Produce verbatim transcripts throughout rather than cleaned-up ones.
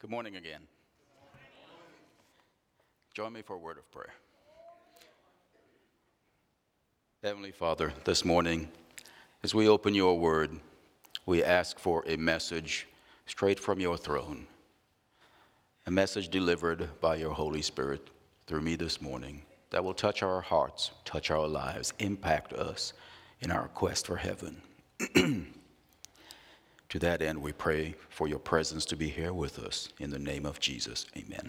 Good morning again. Join me for a word of prayer. Heavenly Father, this morning, as we open your word, we ask for a message straight from your throne, a message delivered by your Holy Spirit through me this morning that will touch our hearts, touch our lives, impact us in our quest for heaven. To that end, we pray for your presence to be here with us. In the name of Jesus, amen.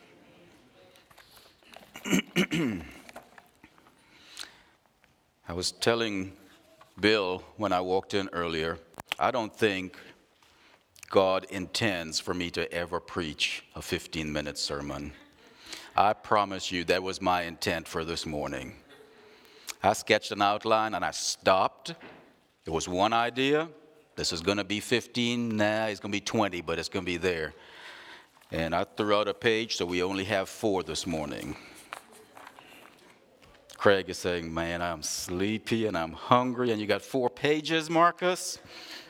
I was telling Bill when I walked in earlier, I don't think God intends for me to ever preach a fifteen-minute sermon. I promise you that was my intent for this morning. I sketched an outline and I stopped. It was one idea. This is going to be fifteen, nah, it's going to be twenty, but it's going to be there. And I threw out a page, so we only have four this morning. Craig is saying, man, I'm sleepy and I'm hungry, and you got four pages, Marcus?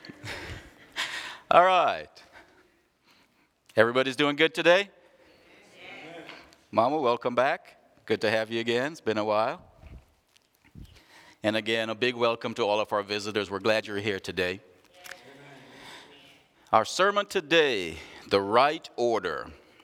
All right. Everybody's doing good today? Yeah. Mama, welcome back. Good to have you again. It's been a while. And again, a big welcome to all of our visitors. We're glad you're here today. Our sermon today, the right order.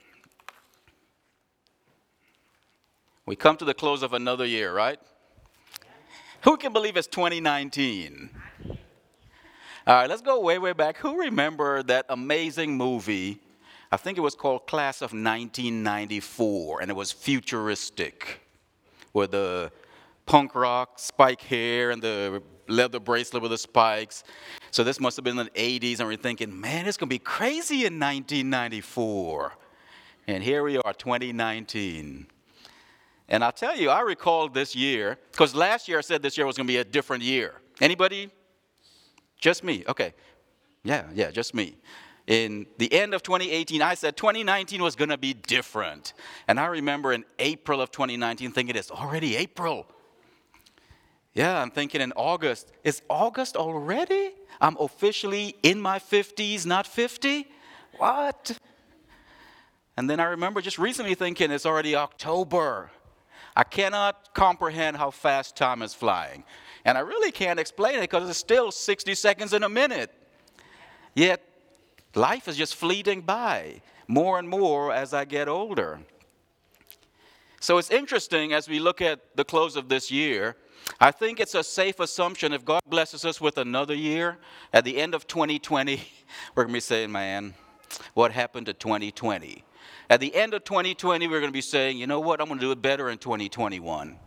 We come to the close of another year, right? Who can believe it's twenty nineteen? All right, let's go way, way back. Who remember that amazing movie? I think it was called Class of nineteen ninety-four, and it was futuristic, with the punk rock, spike hair, and the leather bracelet with the spikes. So this must have been in the eighties, and we're thinking, man, it's going to be crazy in nineteen ninety-four. And here we are, twenty nineteen. And I'll tell you, I recall this year, because last year I said this year was going to be a different year. Anybody? Just me? Okay. Yeah, yeah, just me. In the end of twenty eighteen, I said twenty nineteen was going to be different. And I remember in April of twenty nineteen thinking, it's already April. Yeah, I'm thinking in August. Is August already? I'm officially in my fifties, not fifty? What? And then I remember just recently thinking it's already October. I cannot comprehend how fast time is flying. And I really can't explain it because it's still sixty seconds in a minute. Yet, life is just fleeting by more and more as I get older. So it's interesting as we look at the close of this year. I think it's a safe assumption if God blesses us with another year, at the end of twenty twenty, we're going to be saying, man, what happened to twenty twenty? At the end of twenty twenty, we're going to be saying, you know what, I'm going to do it better in twenty twenty-one.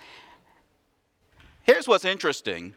Here's what's interesting.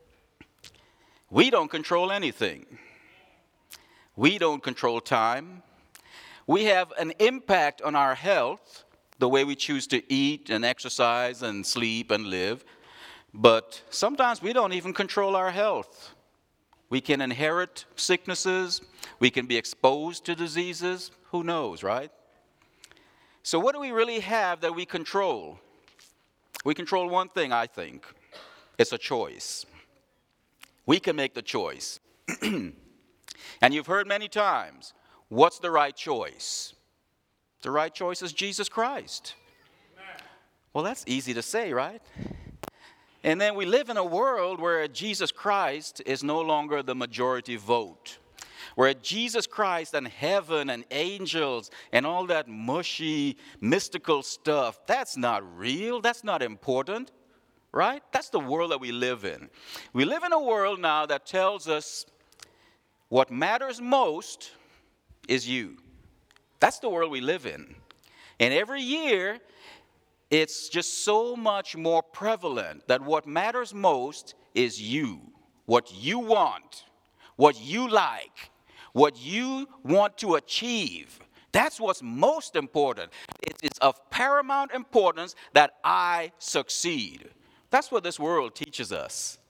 We don't control anything. We don't control time. We have an impact on our health, the way we choose to eat and exercise and sleep and live. But sometimes we don't even control our health. We can inherit sicknesses. We can be exposed to diseases. Who knows, right? So what do we really have that we control? We control one thing, I think. It's a choice. We can make the choice. And you've heard many times, what's the right choice? The right choice is Jesus Christ. Well, that's easy to say, right? And then we live in a world where Jesus Christ is no longer the majority vote, where Jesus Christ and heaven and angels and all that mushy, mystical stuff, that's not real, that's not important, right? That's the world that we live in. We live in a world now that tells us what matters most is you. That's the world we live in. And every year, it's just so much more prevalent that what matters most is you, what you want, what you like, what you want to achieve. That's what's most important. It is of paramount importance that I succeed. That's what this world teaches us.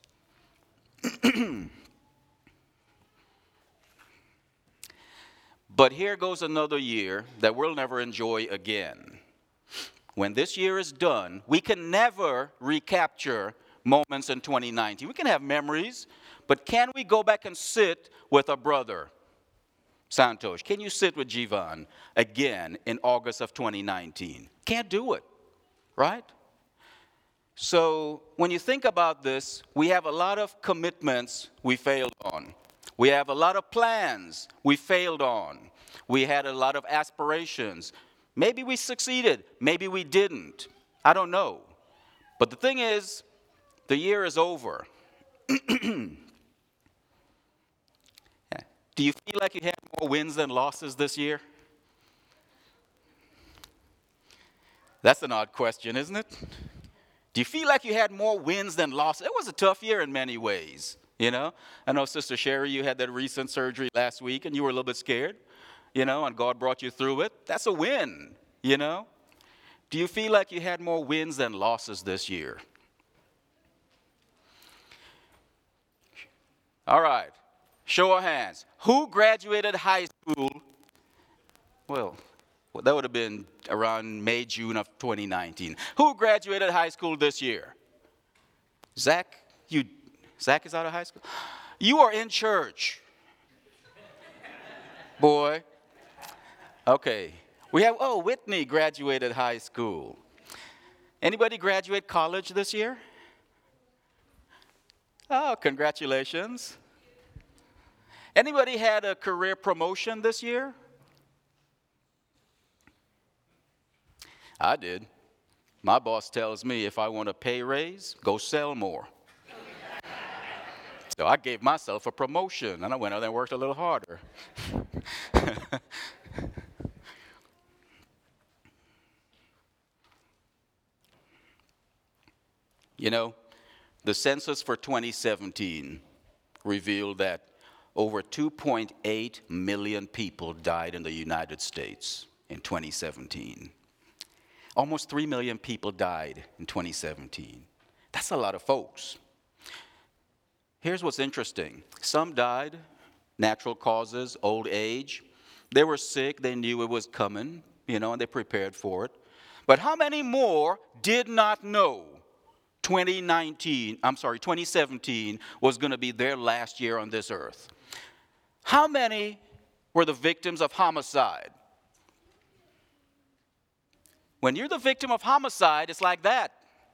But here goes another year that we'll never enjoy again. When this year is done, we can never recapture moments in twenty nineteen. We can have memories, but can we go back and sit with a brother, Santosh, can you sit with Jivan again in August of twenty nineteen? Can't do it, right? So when you think about this, we have a lot of commitments we failed on. We have a lot of plans we failed on. We had a lot of aspirations. Maybe we succeeded, maybe we didn't. I don't know. But the thing is, the year is over. Do you feel like you had more wins than losses this year? That's an odd question, isn't it? Do you feel like you had more wins than losses? It was a tough year in many ways, you know? I know, Sister Sherry, you had that recent surgery last week, and you were a little bit scared, you know, and God brought you through it. That's a win, you know? Do you feel like you had more wins than losses this year? All right. Show of hands. Who graduated high school? Well, well, that would have been around May, June of twenty nineteen. Who graduated high school this year? Zach? You, Zach is out of high school? You are in church. Boy. Okay. We have, oh, Whitney graduated high school. Anybody graduate college this year? Oh, congratulations. Anybody had a career promotion this year? I did. My boss tells me if I want a pay raise, go sell more. So I gave myself a promotion, and I went out and worked a little harder. You know, the census for twenty seventeen revealed that over two point eight million people died in the United States in twenty seventeen. Almost three million people died in twenty seventeen. That's a lot of folks. Here's what's interesting. Some died, natural causes, old age. They were sick, they knew it was coming, you know, and they prepared for it. But how many more did not know twenty nineteen, I'm sorry, twenty seventeen was going to be their last year on this earth? How many were the victims of homicide? When you're the victim of homicide, it's like that.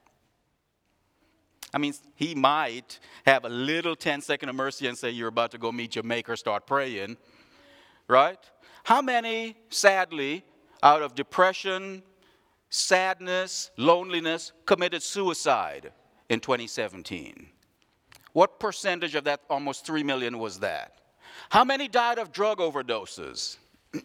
I mean, he might have a little ten-second of mercy and say, you're about to go meet your maker, start praying, right? How many, sadly, out of depression, sadness, loneliness, committed suicide in twenty seventeen? What percentage of that almost three million was that? How many died of drug overdoses?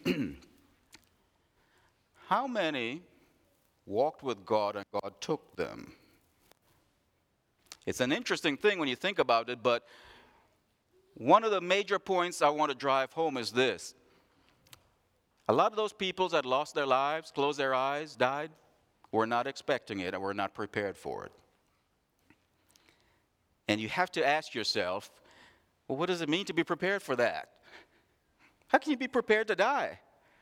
How many walked with God and God took them? It's an interesting thing when you think about it, but one of the major points I want to drive home is this. A lot of those people that lost their lives, closed their eyes, died, were not expecting it and were not prepared for it. And you have to ask yourself, well, what does it mean to be prepared for that? How can you be prepared to die?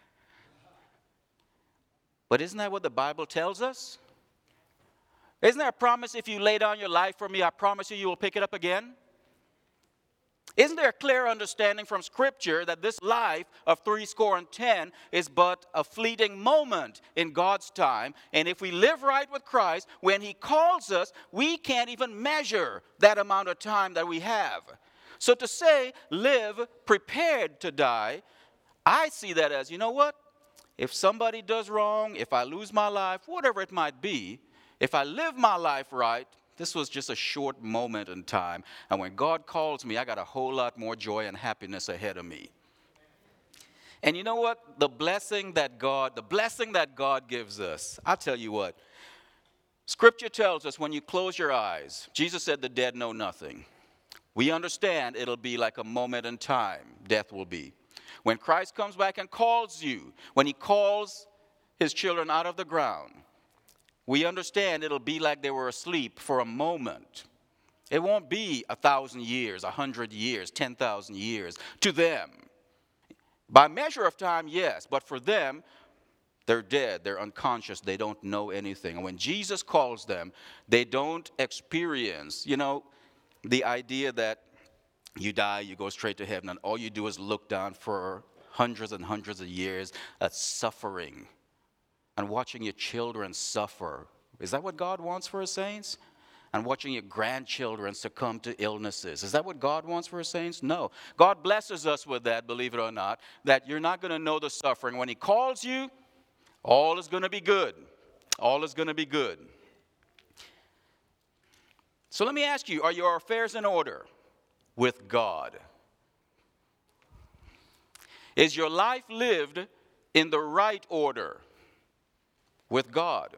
But isn't that what the Bible tells us? Isn't there a promise, if you lay down your life for me, I promise you, you will pick it up again? Isn't there a clear understanding from Scripture that this life of three score and ten is but a fleeting moment in God's time? And if we live right with Christ, when He calls us, we can't even measure that amount of time that we have. So to say, live prepared to die, I see that as, you know what? If somebody does wrong, if I lose my life, whatever it might be, if I live my life right, this was just a short moment in time. And when God calls me, I got a whole lot more joy and happiness ahead of me. And you know what? The blessing that God, the blessing that God gives us, I'll tell you what. Scripture tells us when you close your eyes, Jesus said the dead know nothing. We understand it'll be like a moment in time, death will be. When Christ comes back and calls you, when He calls His children out of the ground, we understand it'll be like they were asleep for a moment. It won't be a thousand years, a hundred years, ten thousand years to them. By measure of time, yes, but for them, they're dead, they're unconscious, they don't know anything. And when Jesus calls them, they don't experience, you know, the idea that you die, you go straight to heaven, and all you do is look down for hundreds and hundreds of years of suffering and watching your children suffer. Is that what God wants for his saints? And watching your grandchildren succumb to illnesses. Is that what God wants for his saints? No. God blesses us with that, believe it or not, that you're not going to know the suffering. When he calls you, all is going to be good. All is going to be good. So let me ask you, are your affairs in order with God? Is your life lived in the right order with God?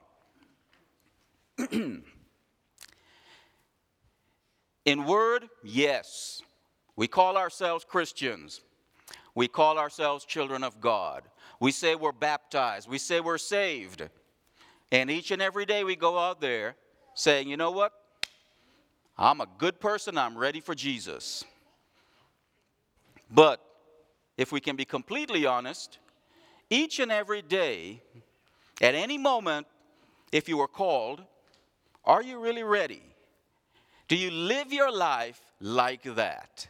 In word, yes. We call ourselves Christians. We call ourselves children of God. We say we're baptized. We say we're saved. And each and every day we go out there saying, you know what? I'm a good person. I'm ready for Jesus. But if we can be completely honest, each and every day, at any moment, if you were called, are you really ready? Do you live your life like that?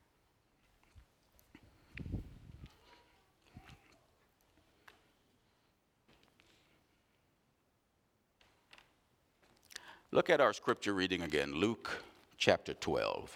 Look at our scripture reading again, Luke chapter twelve.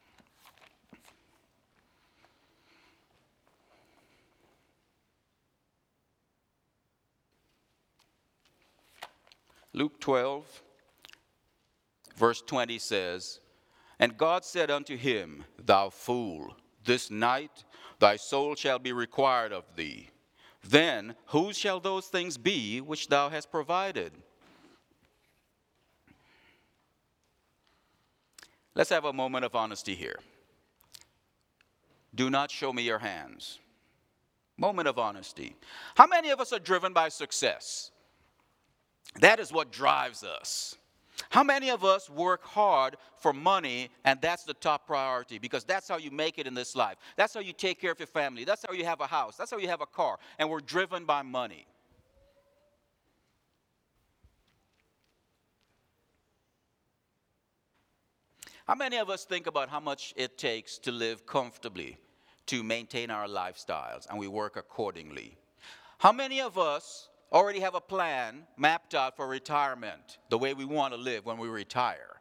Luke twelve, verse twenty says, "And God said unto him, Thou fool, this night thy soul shall be required of thee. Then whose shall those things be which thou hast provided?" Let's have a moment of honesty here. Do not show me your hands. Moment of honesty. How many of us are driven by success? That is what drives us. How many of us work hard for money and that's the top priority because that's how you make it in this life. That's how you take care of your family. That's how you have a house. That's how you have a car. And we're driven by money. How many of us think about how much it takes to live comfortably, to maintain our lifestyles, and we work accordingly? How many of us already have a plan mapped out for retirement, the way we want to live when we retire?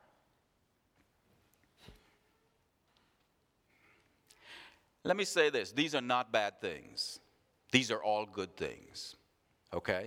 Let me say this. These are not bad things. These are all good things. Okay?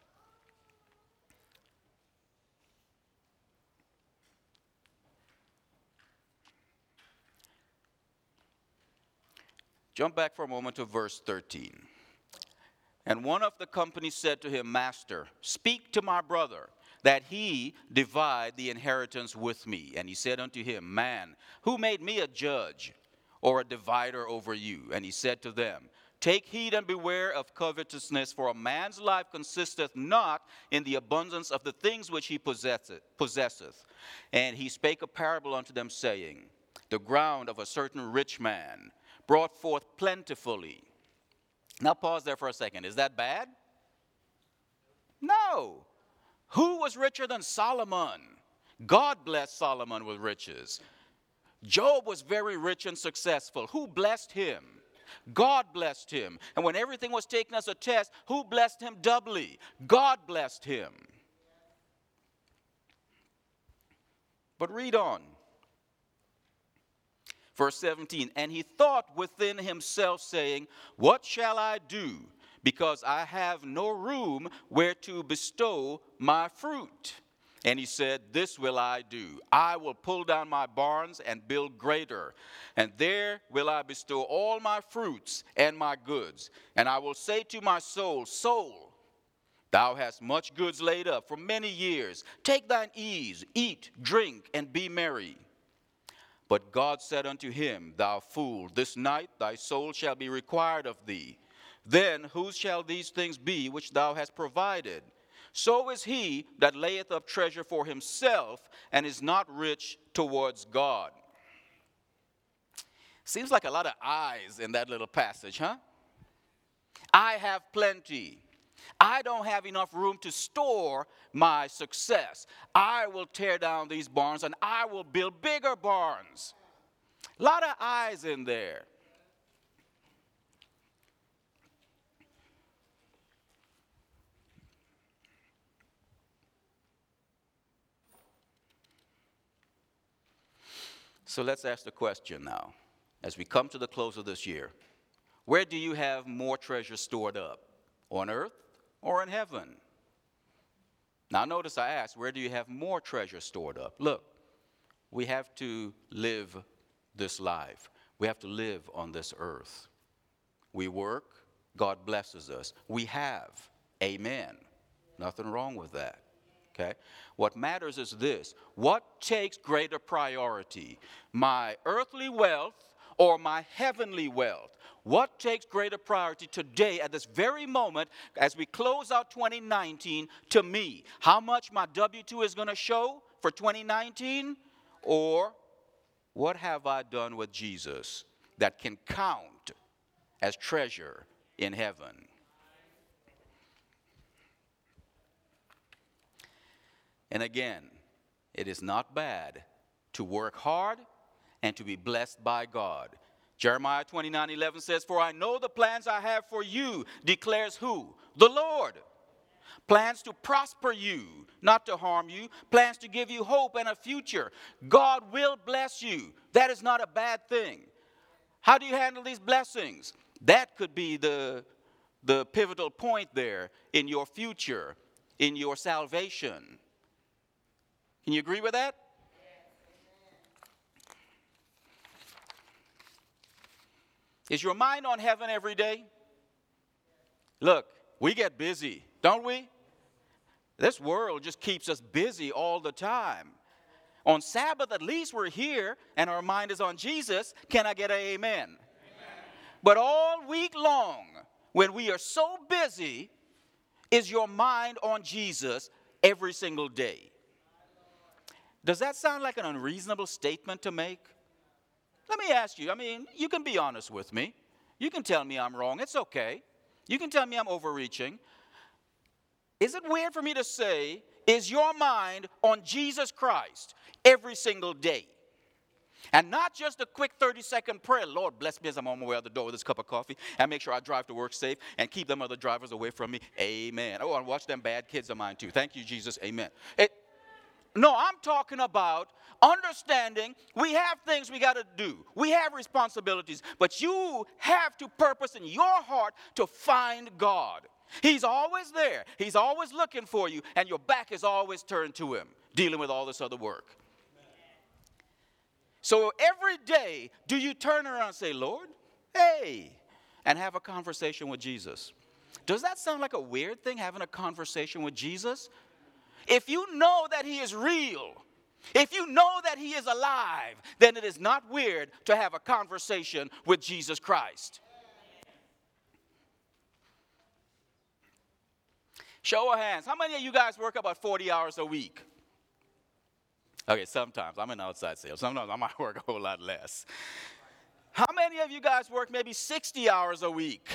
Jump back for a moment to verse thirteen. "And one of the company said to him, Master, speak to my brother, that he divide the inheritance with me. And he said unto him, Man, who made me a judge or a divider over you? And he said to them, Take heed and beware of covetousness, for a man's life consisteth not in the abundance of the things which he possesseth. possesseth. And he spake a parable unto them, saying, The ground of a certain rich man brought forth plentifully." Now pause there for a second. Is that bad? No. Who was richer than Solomon? God blessed Solomon with riches. Job was very rich and successful. Who blessed him? God blessed him. And when everything was taken as a test, who blessed him doubly? God blessed him. But read on. Verse seventeen, "And he thought within himself, saying, What shall I do? Because I have no room where to bestow my fruit. And he said, This will I do. I will pull down my barns and build greater. And there will I bestow all my fruits and my goods. And I will say to my soul, Soul, thou hast much goods laid up for many years. Take thine ease, eat, drink, and be merry. But God said unto him, Thou fool, this night thy soul shall be required of thee. Then whose shall these things be which thou hast provided? So is he that layeth up treasure for himself and is not rich towards God." Seems like a lot of I's in that little passage, huh? I have plenty. I don't have enough room to store my success. I will tear down these barns and I will build bigger barns. A lot of I's in there. So let's ask the question now, as we come to the close of this year. Where do you have more treasure stored up? On earth or in heaven? Now notice I asked, where do you have more treasure stored up? Look, we have to live this life. We have to live on this earth. We work, God blesses us. We have, amen. Nothing wrong with that. Okay? What matters is this: what takes greater priority? My earthly wealth or my heavenly wealth? What takes greater priority today at this very moment as we close out twenty nineteen to me? How much my W two is going to show for twenty nineteen? Or what have I done with Jesus that can count as treasure in heaven? And again, it is not bad to work hard and to be blessed by God. Jeremiah twenty-nine eleven says, "For I know the plans I have for you," declares who? The Lord. Plans to prosper you, not to harm you. Plans to give you hope and a future. God will bless you. That is not a bad thing. How do you handle these blessings? That could be the, the pivotal point there in your future, in your salvation. Can you agree with that? Is your mind on heaven every day? Look, we get busy, don't we? This world just keeps us busy all the time. On Sabbath, at least we're here and our mind is on Jesus. Can I get an amen? Amen. But all week long, when we are so busy, is your mind on Jesus every single day? Does that sound like an unreasonable statement to make? Let me ask you, I mean, you can be honest with me. You can tell me I'm wrong. It's okay. You can tell me I'm overreaching. Is it weird for me to say, is your mind on Jesus Christ every single day? And not just a quick thirty-second prayer. Lord, bless me as I'm on my way out the door with this cup of coffee, and make sure I drive to work safe and keep them other drivers away from me. Amen. Oh, and watch them bad kids of mine too. Thank you, Jesus. Amen. It, no, I'm talking about understanding we have things we got to do. We have responsibilities. But you have to purpose in your heart to find God. He's always there. He's always looking for you, and your back is always turned to him, dealing with all this other work. So every day, do you turn around and say, Lord, hey, and have a conversation with Jesus? Does that sound like a weird thing, having a conversation with Jesus? If you know that he is real, if you know that he is alive, then it is not weird to have a conversation with Jesus Christ. Show of hands. How many of you guys work about forty hours a week? Okay, sometimes. I'm in outside sales. Sometimes I might work a whole lot less. How many of you guys work maybe sixty hours a week?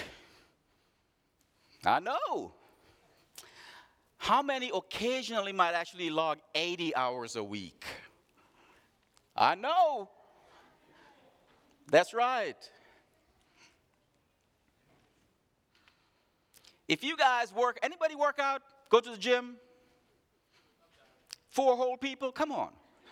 I know. How many occasionally might actually log eighty hours a week? I know. That's right. If you guys work, anybody work out? Go to the gym? Four whole people? Come on.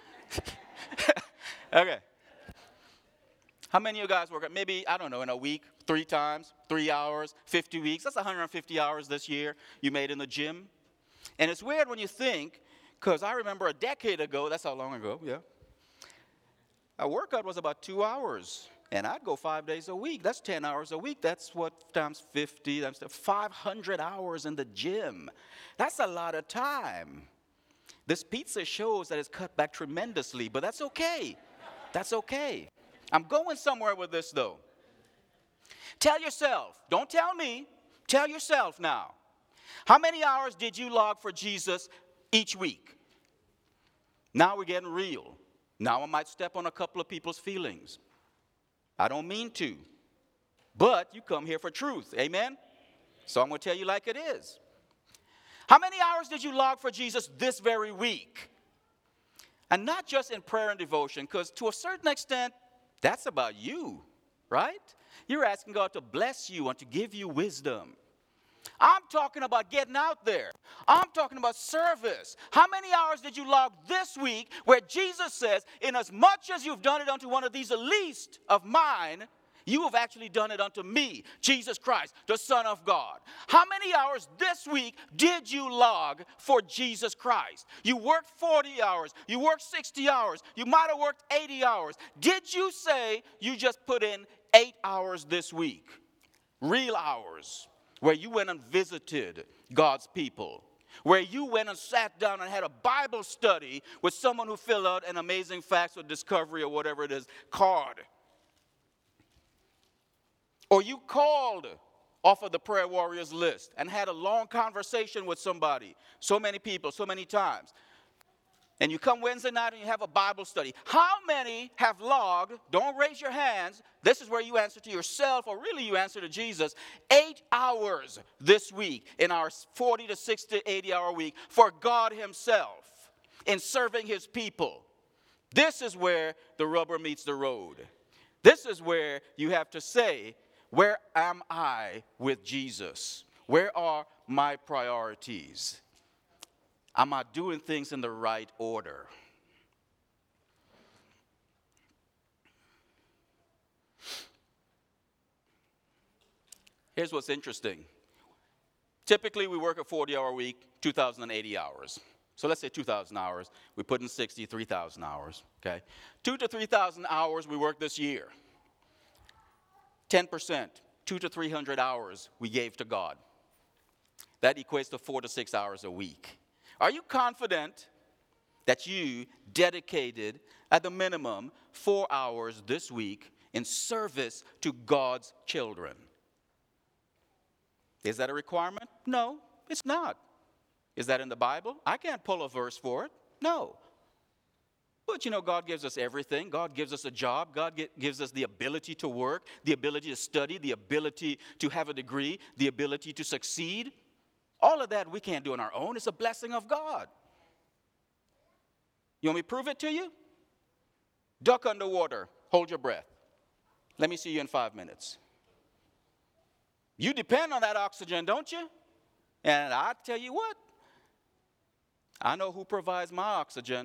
Okay. How many of you guys work out? Maybe, I don't know, in a week, three times, three hours, fifty weeks. That's one hundred fifty hours this year you made in the gym. And it's weird when you think, because I remember a decade ago, that's how long ago, yeah. A workout was about two hours. And I'd go five days a week. That's ten hours a week. That's what times fifty, that's five hundred hours in the gym. That's a lot of time. This pizza shows that it's cut back tremendously, but that's okay. That's okay. I'm going somewhere with this, though. Tell yourself, don't tell me, tell yourself now. How many hours did you log for Jesus each week? Now we're getting real. Now I might step on a couple of people's feelings. I don't mean to, but you come here for truth, amen? So I'm going to tell you like it is. How many hours did you log for Jesus this very week? And not just in prayer and devotion, because to a certain extent, that's about you, right? You're asking God to bless you and to give you wisdom. I'm talking about getting out there. I'm talking about service. How many hours did you log this week where Jesus says, in as much as you've done it unto one of these least of mine, you have actually done it unto me, Jesus Christ, the Son of God. How many hours this week did you log for Jesus Christ? You worked forty hours. You worked sixty hours. You might have worked eighty hours. Did you say you just put in eight hours this week? Real hours. Where you went and visited God's people. Where you went and sat down and had a Bible study with someone who filled out an Amazing Facts or Discovery or whatever it is card. Or you called off of the prayer warriors list and had a long conversation with somebody. So many people, so many times. And you come Wednesday night and you have a Bible study. How many have logged, don't raise your hands, this is where you answer to yourself, or really you answer to Jesus, eight hours this week in our forty to sixty, eighty hour week for God himself in serving his people. This is where the rubber meets the road. This is where you have to say, where am I with Jesus? Where are my priorities? Am I doing things in the right order? Here's what's interesting. Typically, we work a forty hour week, two thousand eighty hours. So let's say two thousand hours. We put in sixty, three thousand hours. Okay, two to three thousand hours we worked this year. ten percent, two to three hundred hours we gave to God. That equates to four to six hours a week. Are you confident that you dedicated at the minimum four hours this week in service to God's children? Is that a requirement? No, it's not. Is that in the Bible? I can't pull a verse for it. No. But you know, God gives us everything. God gives us a job. God get, gives us the ability to work, the ability to study, the ability to have a degree, the ability to succeed. All of that we can't do on our own. It's a blessing of God. You want me to prove it to you? Duck underwater. Hold your breath. Let me see you in five minutes. You depend on that oxygen, don't you? And I tell you what, I know who provides my oxygen.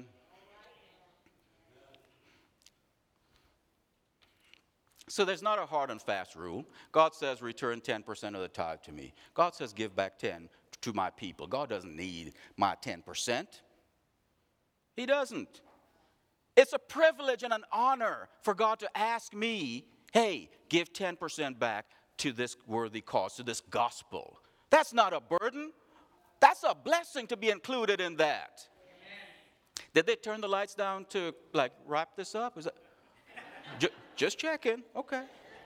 So there's not a hard and fast rule. God says return ten percent of the tithe to me. God says give back ten to my people. God doesn't need my ten percent. He doesn't. It's a privilege and an honor for God to ask me, hey, give ten percent back to this worthy cause, to this gospel. That's not a burden. That's a blessing to be included in that. Amen. Did they turn the lights down to like wrap this up? Is that J- just checking. Okay.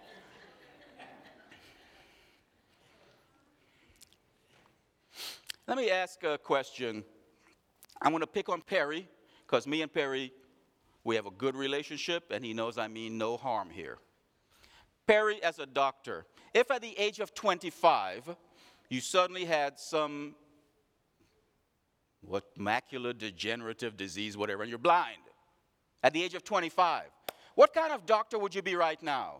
Let me ask a question. I'm going to pick on Perry because me and Perry, we have a good relationship and he knows I mean no harm here. Perry, as a doctor, if at the age of twenty-five, you suddenly had some, what, macular degenerative disease, whatever, and you're blind, at the age of twenty-five, what kind of doctor would you be right now?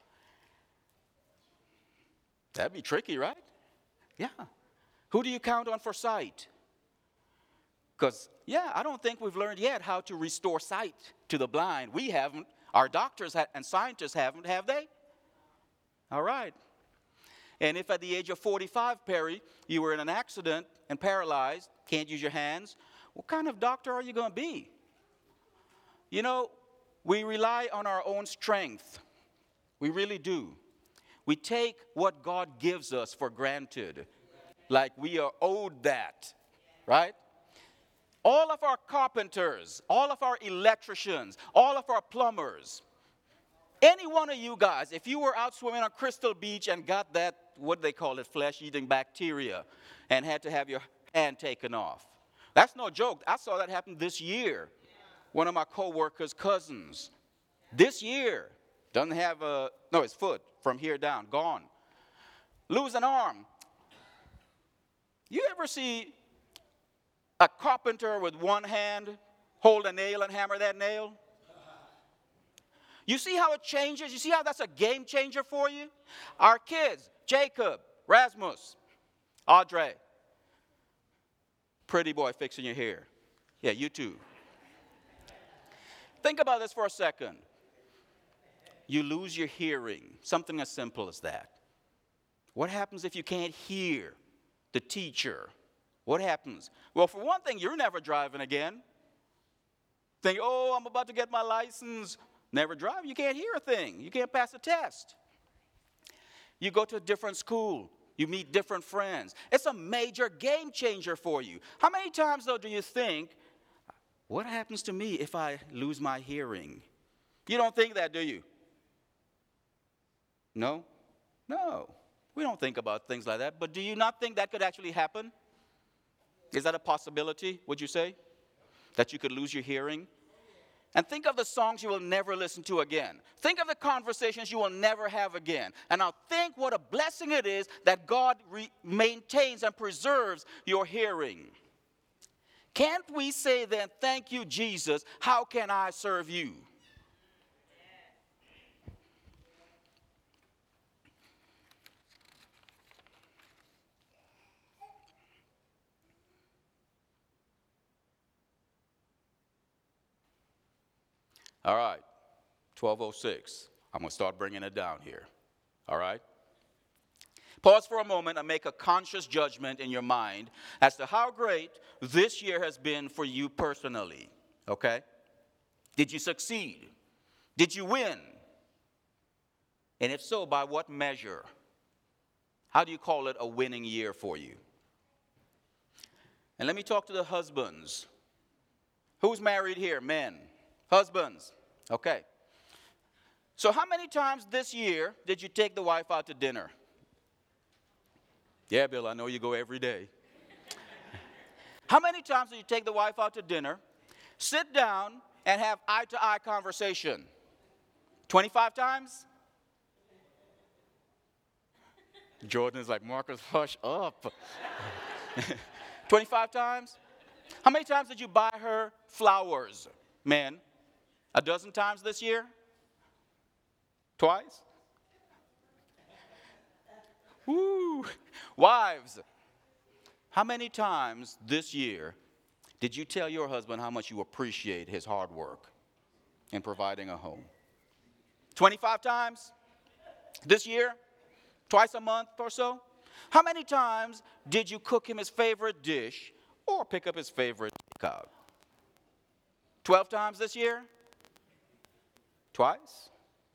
That'd be tricky, right? Yeah. Who do you count on for sight? Because, yeah, I don't think we've learned yet how to restore sight to the blind. We haven't. Our doctors ha- and scientists haven't, have they? All right. And if at the age of forty-five, Perry, you were in an accident and paralyzed, can't use your hands, what kind of doctor are you going to be? You know, we rely on our own strength. We really do. We take what God gives us for granted, like we are owed that, right? All of our carpenters, all of our electricians, all of our plumbers, any one of you guys, if you were out swimming on Crystal Beach and got that, what they call it, flesh-eating bacteria, and had to have your hand taken off. That's no joke. I saw that happen this year. One of my co-workers' cousins, this year, doesn't have a, no, his foot from here down, gone. Lose an arm. You ever see a carpenter with one hand hold a nail and hammer that nail? You see how it changes? You see how that's a game changer for you? Our kids, Jacob, Rasmus, Audrey. Pretty boy fixing your hair. Yeah, you too. Think about this for a second. You lose your hearing, something as simple as that. What happens if you can't hear the teacher? What happens? Well, for one thing, you're never driving again. Think, oh, I'm about to get my license. Never drive. You can't hear a thing. You can't pass a test. You go to a different school. You meet different friends. It's a major game changer for you. How many times, though, do you think, what happens to me if I lose my hearing? You don't think that, do you? No? No. We don't think about things like that. But do you not think that could actually happen? Is that a possibility, would you say? That you could lose your hearing? And think of the songs you will never listen to again. Think of the conversations you will never have again. And now think what a blessing it is that God re- maintains and preserves your hearing. Can't we say then, thank you, Jesus, how can I serve you? All right, twelve oh six. I'm going to start bringing it down here. All right? Pause for a moment and make a conscious judgment in your mind as to how great this year has been for you personally. Okay? Did you succeed? Did you win? And if so, by what measure? How do you call it a winning year for you? And let me talk to the husbands. Who's married here? Men. Husbands. Okay. So how many times this year did you take the wife out to dinner? Yeah, Bill, I know you go every day. How many times did you take the wife out to dinner, sit down, and have eye-to-eye conversation? twenty-five times? Jordan is like, Marcus, hush up. twenty-five times? How many times did you buy her flowers, men? A dozen times this year? Twice? Woo! Wives, how many times this year did you tell your husband how much you appreciate his hard work in providing a home? twenty-five times this year? Twice a month or so? How many times did you cook him his favorite dish or pick up his favorite takeout? twelve times this year? Twice?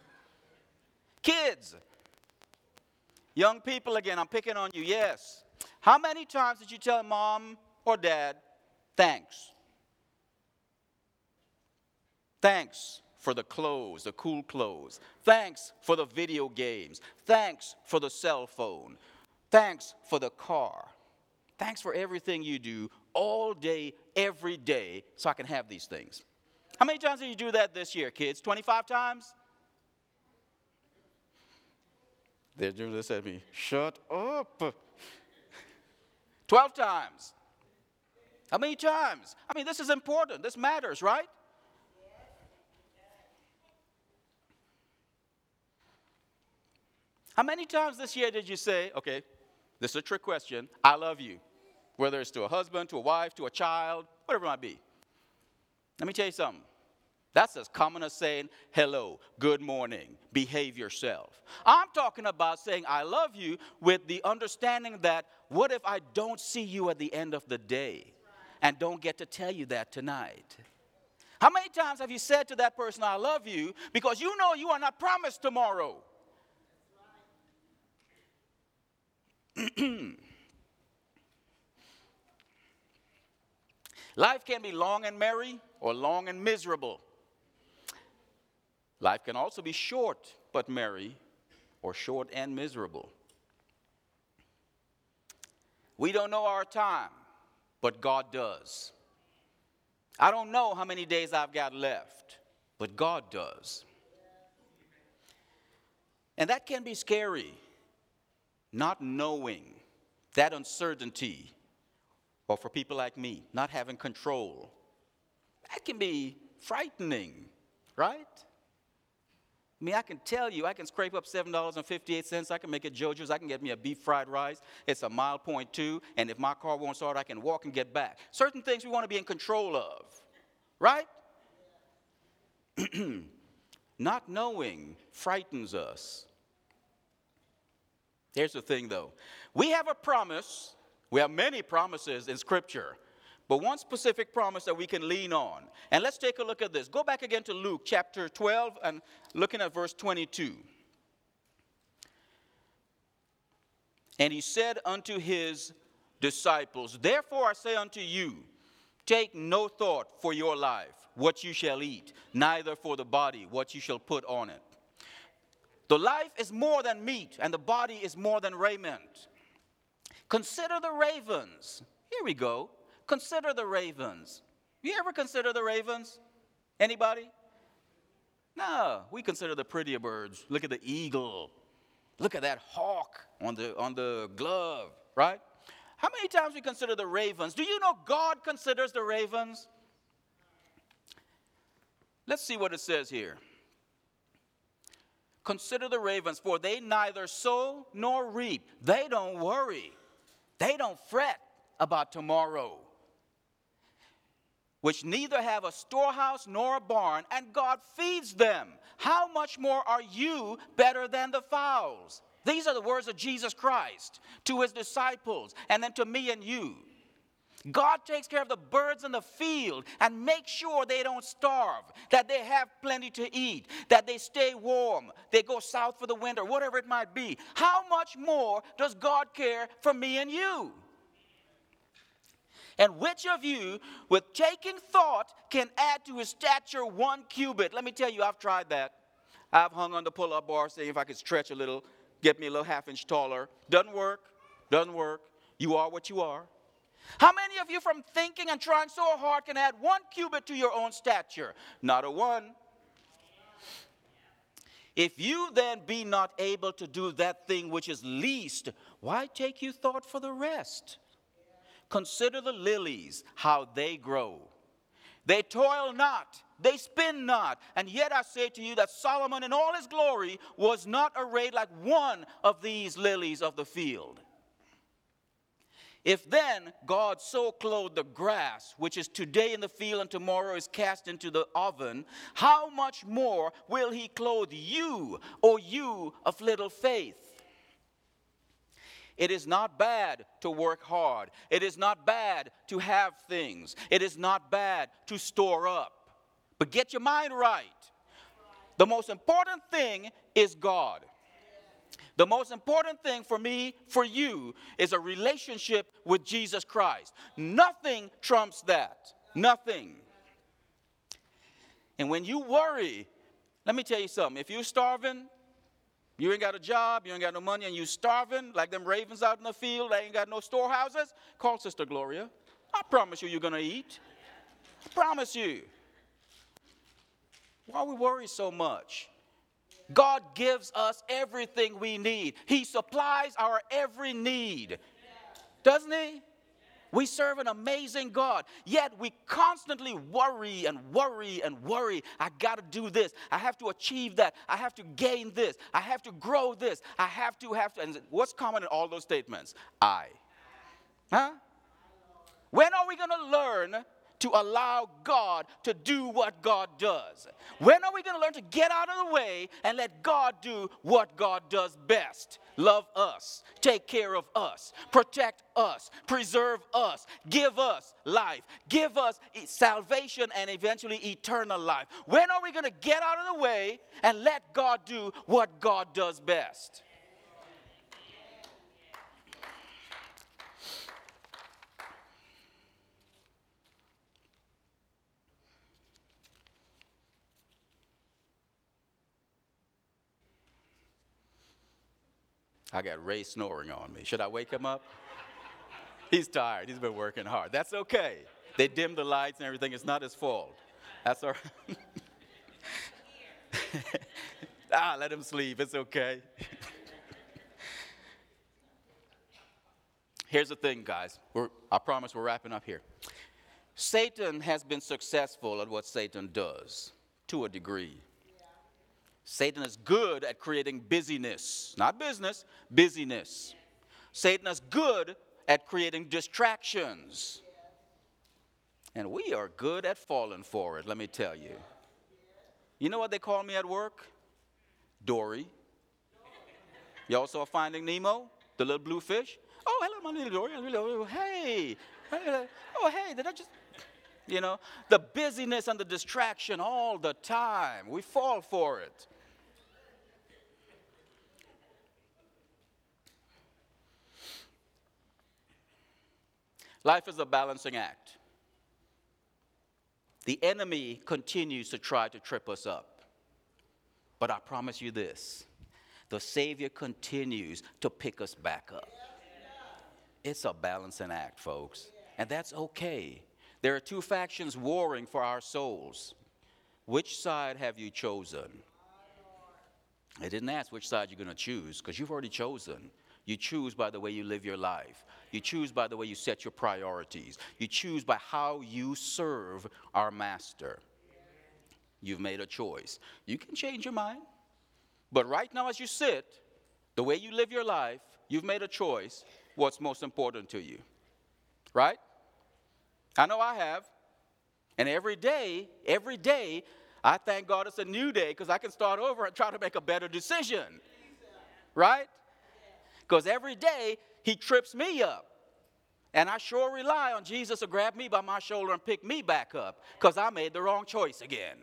Kids, young people again, I'm picking on you, yes. How many times did you tell mom or dad, thanks? Thanks for the clothes, the cool clothes. Thanks for the video games. Thanks for the cell phone. Thanks for the car. Thanks for everything you do all day, every day, so I can have these things. How many times did you do that this year, kids? twenty-five times? They're doing this at me. Shut up. twelve times. How many times? I mean, this is important. This matters, right? How many times this year did you say, okay, this is a trick question, I love you, whether it's to a husband, to a wife, to a child, whatever it might be. Let me tell you something. That's as common as saying, hello, good morning, behave yourself. I'm talking about saying I love you with the understanding that what if I don't see you at the end of the day and don't get to tell you that tonight? How many times have you said to that person, I love you, because you know you are not promised tomorrow? Life can be long and merry or long and miserable. Life can also be short but merry or short and miserable. We don't know our time, but God does. I don't know how many days I've got left, but God does. And that can be scary, not knowing, that uncertainty, or for people like me, not having control. That can be frightening, right? I mean, I can tell you, I can scrape up seven dollars and fifty-eight cents. I can make it JoJo's. I can get me a beef fried rice. It's a mile point two. And if my car won't start, I can walk and get back. Certain things we want to be in control of. Right? Not knowing frightens us. Here's the thing, though. We have a promise. We have many promises in Scripture. But one specific promise that we can lean on. And let's take a look at this. Go back again to Luke chapter twelve and looking at verse twenty-two. And he said unto his disciples, therefore I say unto you, take no thought for your life, what you shall eat, neither for the body, what you shall put on it. The life is more than meat, and the body is more than raiment. Consider the ravens. Here we go. Consider the ravens. You ever consider the ravens? Anybody? No, we consider the prettier birds. Look at the eagle. Look at that hawk on the, on the glove, right? How many times we consider the ravens? Do you know God considers the ravens? Let's see what it says here. Consider the ravens, for they neither sow nor reap. They don't worry. They don't fret about tomorrow, which neither have a storehouse nor a barn, and God feeds them. How much more are you better than the fowls? These are the words of Jesus Christ to his disciples, and then to me and you. God takes care of the birds in the field and makes sure they don't starve, that they have plenty to eat, that they stay warm, they go south for the winter, whatever it might be. How much more does God care for me and you? And which of you, with taking thought, can add to his stature one cubit? Let me tell you, I've tried that. I've hung on the pull-up bar, saying if I could stretch a little, get me a little half inch taller. Doesn't work. Doesn't work. You are what you are. How many of you from thinking and trying so hard can add one cubit to your own stature? Not a one. If you then be not able to do that thing which is least, why take you thought for the rest? Consider the lilies, how they grow. They toil not, they spin not. And yet I say to you that Solomon in all his glory was not arrayed like one of these lilies of the field. If then God so clothed the grass, which is today in the field and tomorrow is cast into the oven, how much more will he clothe you, O you of little faith? It is not bad to work hard. It is not bad to have things. It is not bad to store up. But get your mind right. The most important thing is God. The most important thing for me, for you, is a relationship with Jesus Christ. Nothing trumps that. Nothing. And when you worry, let me tell you something. If you're starving, you ain't got a job, you ain't got no money, and you starving like them ravens out in the field, they ain't got no storehouses, call Sister Gloria. I promise you you're going to eat. I promise you. Why we worry so much? God gives us everything we need. He supplies our every need. Doesn't he? We serve an amazing God. Yet we constantly worry and worry and worry. I got to do this. I have to achieve that. I have to gain this. I have to grow this. I have to, have to. And what's common in all those statements? I. Huh? When are we going to learn to allow God to do what God does? When are we going to learn to get out of the way and let God do what God does best? Love us, take care of us, protect us, preserve us, give us life, give us salvation and eventually eternal life. When are we going to get out of the way and let God do what God does best? I got Ray snoring on me. Should I wake him up? He's tired. He's been working hard. That's okay. They dimmed the lights and everything. It's not his fault. That's all right. ah, let him sleep. It's okay. Here's the thing, guys. We're, I promise we're wrapping up here. Satan has been successful at what Satan does to a degree. Satan is good at creating busyness, not business, busyness. Satan is good at creating distractions. And we are good at falling for it, let me tell you. You know what they call me at work? Dory. You all saw Finding Nemo, the little blue fish? Oh, hello, my little Dory. Hey. Oh, hey, did I just... You know, the busyness and the distraction all the time. We fall for it. Life is a balancing act. The enemy continues to try to trip us up. But I promise you this, the Savior continues to pick us back up. It's a balancing act, folks. And that's okay. There are two factions warring for our souls. Which side have you chosen? I didn't ask which side you're going to choose, because you've already chosen. You choose by the way you live your life. You choose by the way you set your priorities. You choose by how you serve our master. You've made a choice. You can change your mind. But right now as you sit, the way you live your life, you've made a choice what's most important to you. Right? I know I have. And every day, every day, I thank God it's a new day because I can start over and try to make a better decision. Right? Because every day, he trips me up. And I sure rely on Jesus to grab me by my shoulder and pick me back up because I made the wrong choice again.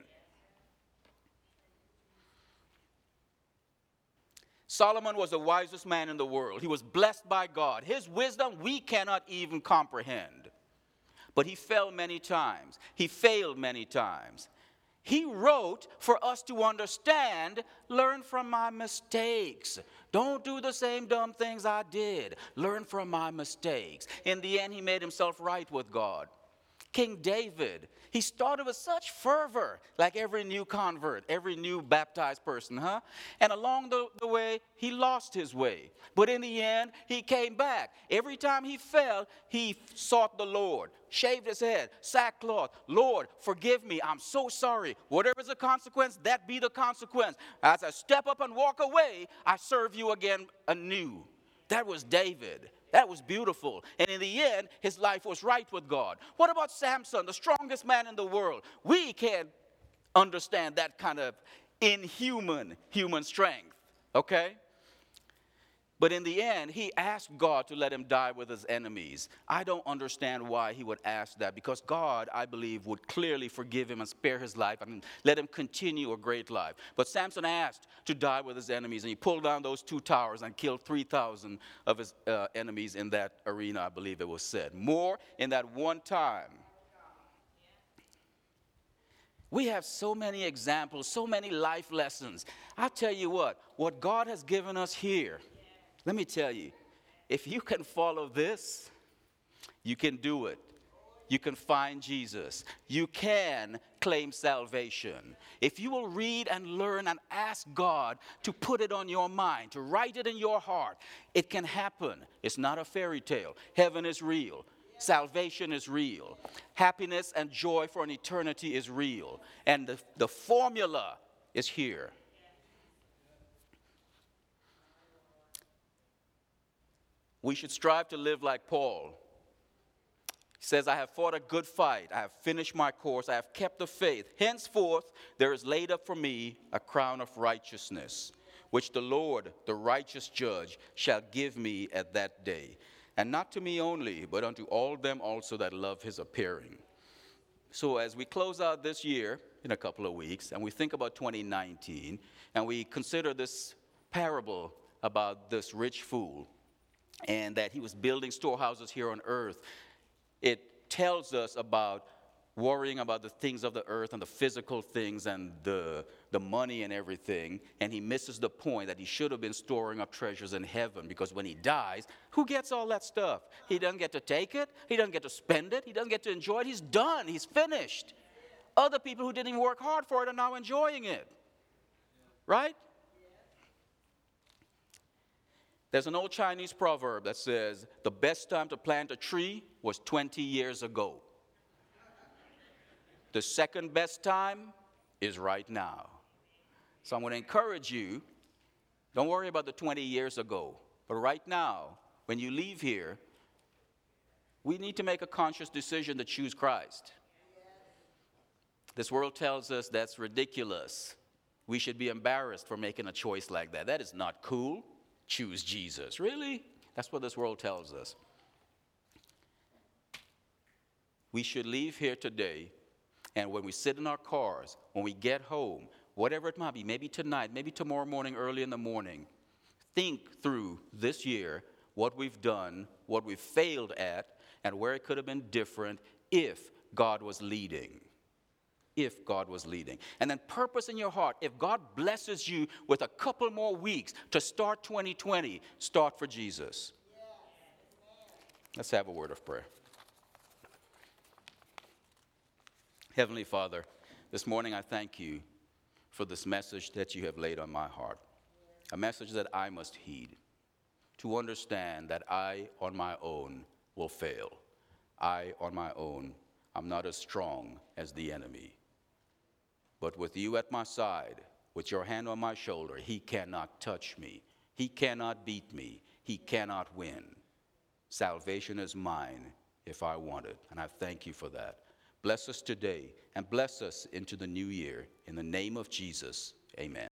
Solomon was the wisest man in the world. He was blessed by God. His wisdom we cannot even comprehend. But he fell many times. He failed many times. He wrote for us to understand, learn from my mistakes. Don't do the same dumb things I did. Learn from my mistakes. In the end, he made himself right with God. King David, he started with such fervor, like every new convert, every new baptized person, huh? And along the, the way, he lost his way. But in the end, he came back. Every time he fell, he sought the Lord, shaved his head, sackcloth. Lord, forgive me. I'm so sorry. Whatever's the consequence, that be the consequence. As I step up and walk away, I serve you again anew. That was David. That was beautiful. And in the end, his life was right with God. What about Samson, the strongest man in the world? We can't understand that kind of inhuman human strength, okay? But in the end, he asked God to let him die with his enemies. I don't understand why he would ask that, because God, I believe, would clearly forgive him and spare his life and let him continue a great life. But Samson asked to die with his enemies, and he pulled down those two towers and killed three thousand of his uh, enemies in that arena, I believe it was said. More in that one time. We have so many examples, so many life lessons. I'll tell you what, what God has given us here, let me tell you, if you can follow this, you can do it. You can find Jesus. You can claim salvation. If you will read and learn and ask God to put it on your mind, to write it in your heart, it can happen. It's not a fairy tale. Heaven is real. Salvation is real. Happiness and joy for an eternity is real. And the, the formula is here. We should strive to live like Paul. He says, I have fought a good fight. I have finished my course. I have kept the faith. Henceforth, there is laid up for me a crown of righteousness, which the Lord, the righteous judge, shall give me at that day. And not to me only, but unto all them also that love his appearing. So as we close out this year in a couple of weeks, and we think about twenty nineteen, and we consider this parable about this rich fool, and that he was building storehouses here on earth, it tells us about worrying about the things of the earth and the physical things and the, the money and everything. And he misses the point that he should have been storing up treasures in heaven, because when he dies, who gets all that stuff? He doesn't get to take it. He doesn't get to spend it. He doesn't get to enjoy it. He's done. He's finished. Other people who didn't even work hard for it are now enjoying it. Right? There's an old Chinese proverb that says, the best time to plant a tree was twenty years ago. The second best time is right now. So I'm going to encourage you, don't worry about the twenty years ago. But right now, when you leave here, we need to make a conscious decision to choose Christ. This world tells us that's ridiculous. We should be embarrassed for making a choice like that. That is not cool. Choose Jesus. Really? That's what this world tells us. We should leave here today, and when we sit in our cars, when we get home, whatever it might be, maybe tonight, maybe tomorrow morning, early in the morning, think through this year what we've done, what we've failed at, and where it could have been different if God was leading. If God was leading. And then purpose in your heart. If God blesses you with a couple more weeks to start twenty twenty, start for Jesus. Let's have a word of prayer. Heavenly Father, this morning I thank you for this message that you have laid on my heart. A message that I must heed, to understand that I on my own will fail. I on my own, I'm not as strong as the enemy. But with you at my side, with your hand on my shoulder, he cannot touch me. He cannot beat me. He cannot win. Salvation is mine if I want it, and I thank you for that. Bless us today and bless us into the new year. In the name of Jesus, amen.